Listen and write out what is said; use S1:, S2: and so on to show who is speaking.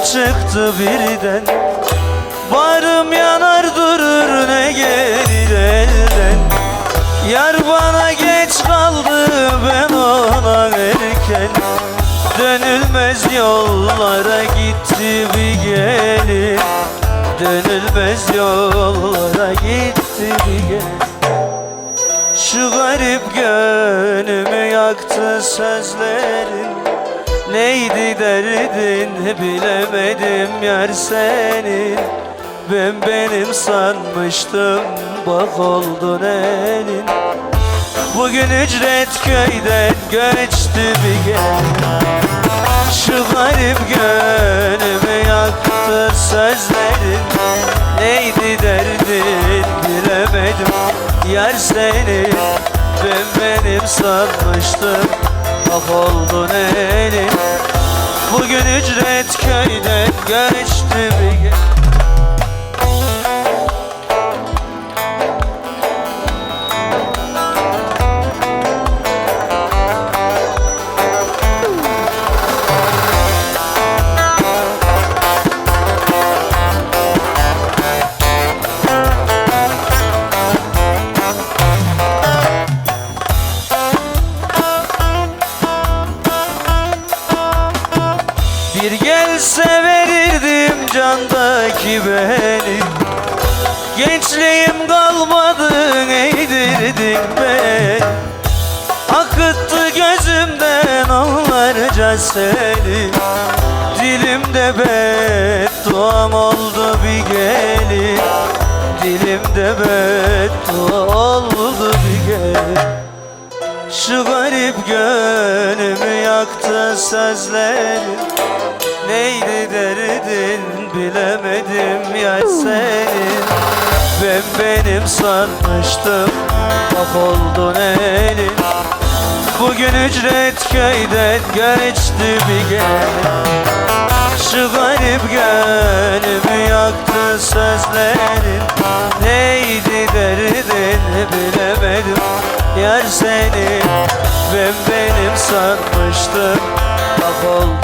S1: çıktı birden. Varım yanar durur ne gelir elden. Yar bana geç kaldı ben ona erken. Dönülmez yollara gitti bir gelin. Dönülmez yollara gitti bir gelin. Şu garip gönlümü yaktı sözlerin. Neydi derdin bilemedim yar senin. Ben benim sanmıştım bak oldun elin. Bugün ücret köyden göçtü bir gel. Şu garip gönlümü yaktı sözlerin. Neydi derdin bilemedim yar senin. Ben benim sanmıştım bak oldun elin. Bugün ücret köyden göçtü bir gel. Bir gelse verirdim candaki beni. Gençliğim kalmadı eğdirdin beni. Akıttı gözümden onlarca seni. Dilimde bedduam oldu bir gelin. Dilimde beddua oldu bir gelin. Şu garip gönlümü yaktı sözlerin. Neydi derdin bilemedim yar senin. Ben benim sanmıştım bak oldun elin. Bugün ücret köyden göçtü bir gelin. Şu garip gönlümü yaktı sözlerin. Neydi derdin bilemedim yar senin. Ben benim sanmıştım bak oldun